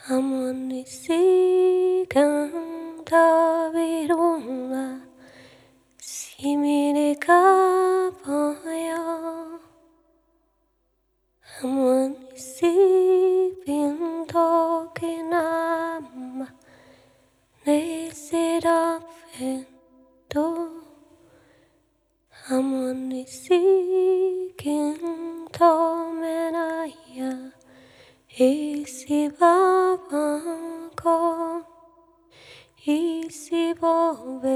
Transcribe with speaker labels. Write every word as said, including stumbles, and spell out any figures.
Speaker 1: Amoni sigang davirunga simile kapoyo. Amoni siping tokinama nesidapendo. Amoni siking tomenaya. Isi babako, isi bobe